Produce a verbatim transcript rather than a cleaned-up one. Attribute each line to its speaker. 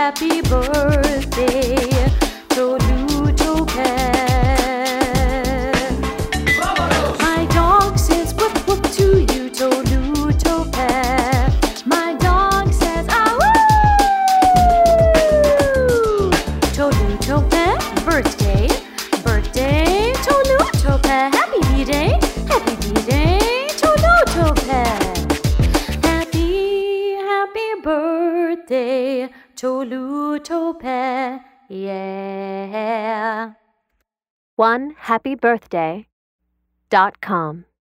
Speaker 1: happy birthday, Tolutope. My dog says whoop whoop to you, Tolutope. My dog says ah woo! Tolutope, birthday, birthday, Tolutope. Happy B-Day, happy B-Day, Tolutope. Happy, happy birthday, Tolutope. Yeah.
Speaker 2: one happy birthday dot com